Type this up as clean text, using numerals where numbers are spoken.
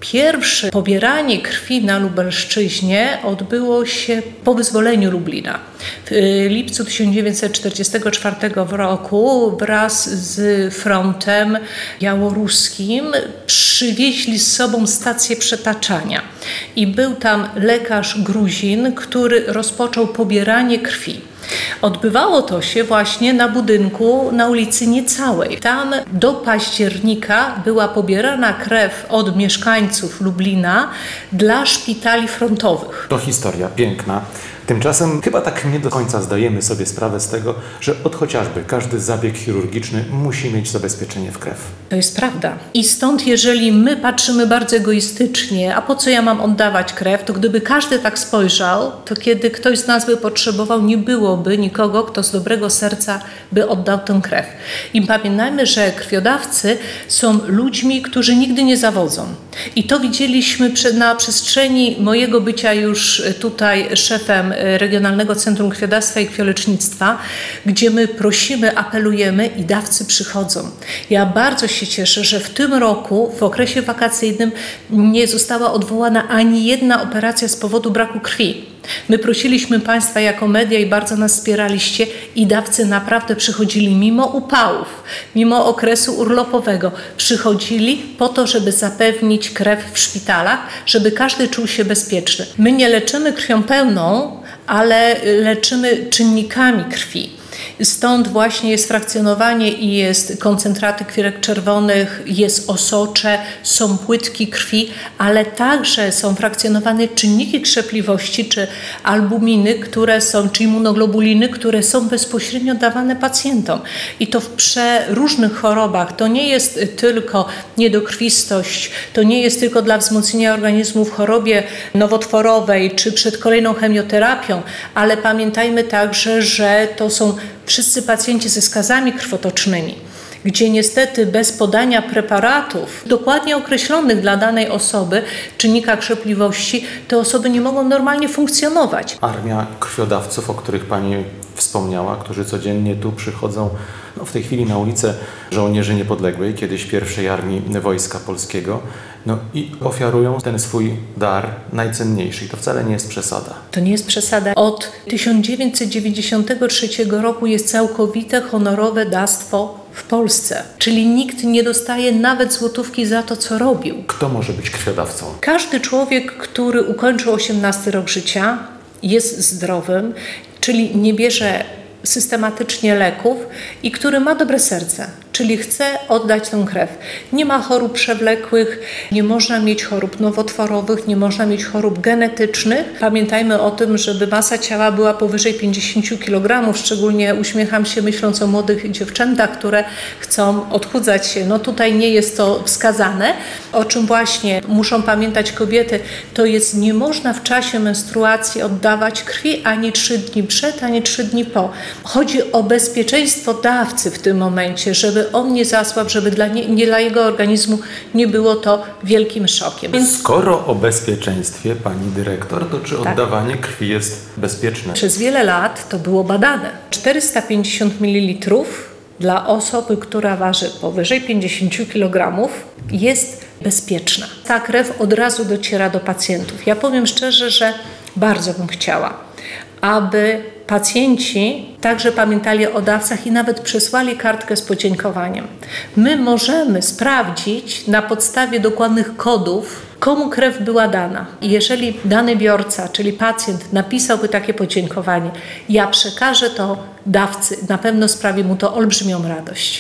Pierwsze pobieranie krwi na Lubelszczyźnie odbyło się po wyzwoleniu Lublina. W lipcu 1944 roku wraz z frontem białoruskim przywieźli z sobą stację przetaczania. I był tam lekarz Gruzin, który rozpoczął pobieranie krwi. Odbywało to się właśnie na budynku na ulicy Niecałej. Tam do października była pobierana krew od mieszkańców Lublina dla szpitali frontowych. To historia piękna. Tymczasem chyba tak nie do końca zdajemy sobie sprawę z tego, że chociażby każdy zabieg chirurgiczny musi mieć zabezpieczenie w krew. To jest prawda. I stąd jeżeli my patrzymy bardzo egoistycznie, a po co ja mam oddawać krew, to gdyby każdy tak spojrzał, to kiedy ktoś z nas by potrzebował, nie byłoby nikogo, kto z dobrego serca by oddał tę krew. I pamiętajmy, że krwiodawcy są ludźmi, którzy nigdy nie zawodzą. I to widzieliśmy na przestrzeni mojego bycia już tutaj szefem Regionalnego Centrum Krwiodawstwa i Krwiolecznictwa, gdzie my prosimy, apelujemy i dawcy przychodzą. Ja bardzo się cieszę, że w tym roku w okresie wakacyjnym nie została odwołana ani jedna operacja z powodu braku krwi. My prosiliśmy Państwa jako media i bardzo nas wspieraliście i dawcy naprawdę przychodzili mimo upałów, mimo okresu urlopowego. Przychodzili po to, żeby zapewnić krew w szpitalach, żeby każdy czuł się bezpieczny. My nie leczymy krwią pełną, ale leczymy czynnikami krwi. Stąd właśnie jest frakcjonowanie i jest koncentraty krwirek czerwonych, jest osocze, są płytki krwi, ale także są frakcjonowane czynniki krzepliwości czy albuminy, które są, czy immunoglobuliny, które są bezpośrednio dawane pacjentom. I to w przeróżnych chorobach. To nie jest tylko niedokrwistość, to nie jest tylko dla wzmocnienia organizmu w chorobie nowotworowej czy przed kolejną chemioterapią, ale pamiętajmy także, że to są wszyscy pacjenci ze skazami krwotocznymi, gdzie niestety bez podania preparatów dokładnie określonych dla danej osoby, czynnika krzepliwości, te osoby nie mogą normalnie funkcjonować. Armia krwiodawców, o których Pani wspomniała, którzy codziennie tu przychodzą, w tej chwili na ulicę Żołnierzy Niepodległej, kiedyś pierwszej Armii Wojska Polskiego, i ofiarują ten swój dar najcenniejszy. I to wcale nie jest przesada. To nie jest przesada. Od 1993 roku jest całkowite honorowe dawstwo w Polsce. Czyli nikt nie dostaje nawet złotówki za to, co robił. Kto może być krwiodawcą? Każdy człowiek, który ukończył 18 rok życia, jest zdrowym, czyli nie bierze systematycznie leków i który ma dobre serce, czyli chce oddać tę krew. Nie ma chorób przewlekłych, nie można mieć chorób nowotworowych, nie można mieć chorób genetycznych. Pamiętajmy o tym, żeby masa ciała była powyżej 50 kg, szczególnie uśmiecham się myśląc o młodych dziewczętach, które chcą odchudzać się. Tutaj nie jest to wskazane, o czym właśnie muszą pamiętać kobiety, to jest nie można w czasie menstruacji oddawać krwi ani 3 dni przed, ani 3 dni po. Chodzi o bezpieczeństwo dawcy w tym momencie, żeby on nie zasłabł, żeby dla jego organizmu nie było to wielkim szokiem. Więc skoro o bezpieczeństwie Pani Dyrektor, to czy oddawanie krwi jest bezpieczne? Przez wiele lat to było badane. 450 ml dla osoby, która waży powyżej 50 kg jest bezpieczna. Ta krew od razu dociera do pacjentów. Ja powiem szczerze, że bardzo bym chciała, aby pacjenci także pamiętali o dawcach i nawet przesłali kartkę z podziękowaniem. My możemy sprawdzić na podstawie dokładnych kodów, komu krew była dana. I jeżeli dany biorca, czyli pacjent, napisałby takie podziękowanie, ja przekażę to dawcy, na pewno sprawi mu to olbrzymią radość.